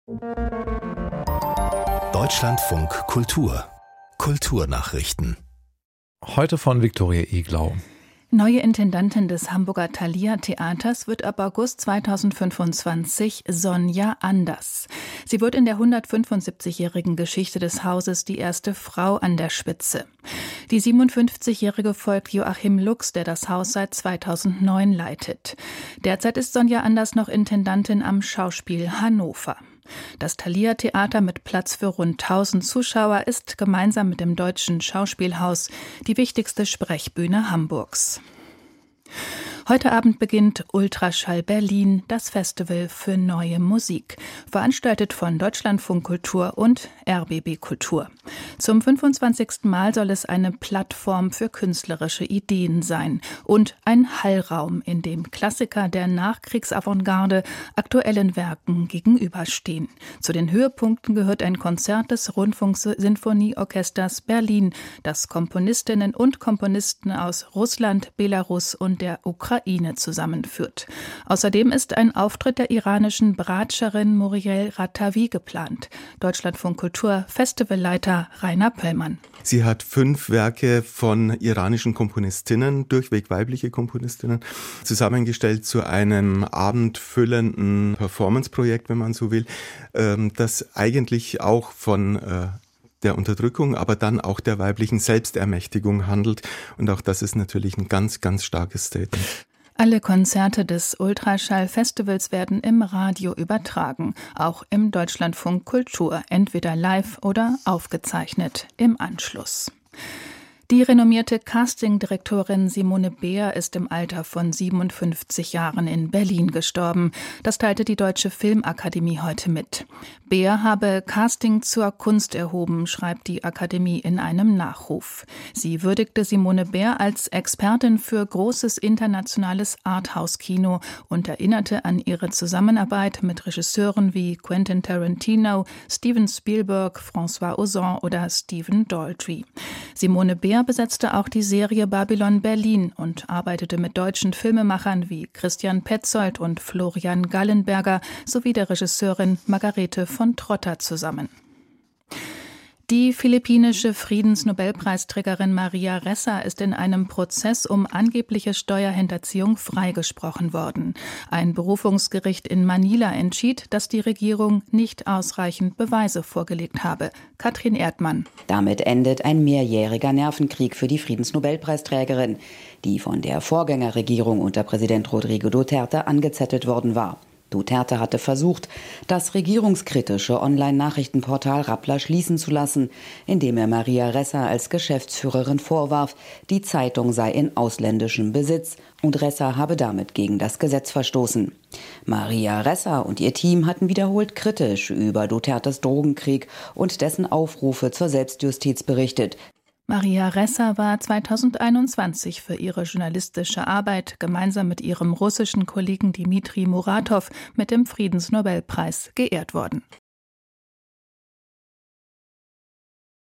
Deutschlandfunk Kultur. Kulturnachrichten. Heute von Viktoria Eglau. Neue Intendantin des Hamburger Thalia-Theaters wird ab August 2025 Sonja Anders. Sie wird in der 175-jährigen Geschichte des Hauses die erste Frau an der Spitze. Die 57-Jährige folgt Joachim Lux, der das Haus seit 2009 leitet. Derzeit ist Sonja Anders noch Intendantin am Schauspiel Hannover. Das Thalia-Theater mit Platz für rund 1000 Zuschauer ist gemeinsam mit dem Deutschen Schauspielhaus die wichtigste Sprechbühne Hamburgs. Heute Abend beginnt Ultraschall Berlin, das Festival für neue Musik, veranstaltet von Deutschlandfunk Kultur und RBB Kultur. Zum 25. Mal soll es eine Plattform für künstlerische Ideen sein und ein Hallraum, in dem Klassiker der Nachkriegsavantgarde aktuellen Werken gegenüberstehen. Zu den Höhepunkten gehört ein Konzert des Rundfunksinfonieorchesters Berlin, das Komponistinnen und Komponisten aus Russland, Belarus und der Ukraine zusammenführt. Außerdem ist ein Auftritt der iranischen Bratscherin Muriel Rattavi geplant. Deutschlandfunk Kultur Festivalleiter Rainer Pöllmann. Sie hat 5 Werke von iranischen Komponistinnen, durchweg weibliche Komponistinnen, zusammengestellt zu einem abendfüllenden Performance-Projekt, wenn man so will, das eigentlich auch von der Unterdrückung, aber dann auch der weiblichen Selbstermächtigung handelt. Und auch das ist natürlich ein ganz, ganz starkes Statement. Alle Konzerte des Ultraschall-Festivals werden im Radio übertragen, auch im Deutschlandfunk Kultur, entweder live oder aufgezeichnet im Anschluss. Die renommierte Castingdirektorin Simone Beer ist im Alter von 57 Jahren in Berlin gestorben. Das teilte die Deutsche Filmakademie heute mit. Beer habe Casting zur Kunst erhoben, schreibt die Akademie in einem Nachruf. Sie würdigte Simone Beer als Expertin für großes internationales Arthouse-Kino und erinnerte an ihre Zusammenarbeit mit Regisseuren wie Quentin Tarantino, Steven Spielberg, François Ozon oder Stephen Daldry. Simone Beer besetzte auch die Serie Babylon Berlin und arbeitete mit deutschen Filmemachern wie Christian Petzold und Florian Gallenberger sowie der Regisseurin Margarete von Trotter zusammen. Die philippinische Friedensnobelpreisträgerin Maria Ressa ist in einem Prozess um angebliche Steuerhinterziehung freigesprochen worden. Ein Berufungsgericht in Manila entschied, dass die Regierung nicht ausreichend Beweise vorgelegt habe. Katrin Erdmann. Damit endet ein mehrjähriger Nervenkrieg für die Friedensnobelpreisträgerin, die von der Vorgängerregierung unter Präsident Rodrigo Duterte angezettelt worden war. Duterte hatte versucht, das regierungskritische Online-Nachrichtenportal Rappler schließen zu lassen, indem er Maria Ressa als Geschäftsführerin vorwarf, die Zeitung sei in ausländischem Besitz und Ressa habe damit gegen das Gesetz verstoßen. Maria Ressa und ihr Team hatten wiederholt kritisch über Dutertes Drogenkrieg und dessen Aufrufe zur Selbstjustiz berichtet. Maria Ressa war 2021 für ihre journalistische Arbeit gemeinsam mit ihrem russischen Kollegen Dmitri Muratov mit dem Friedensnobelpreis geehrt worden.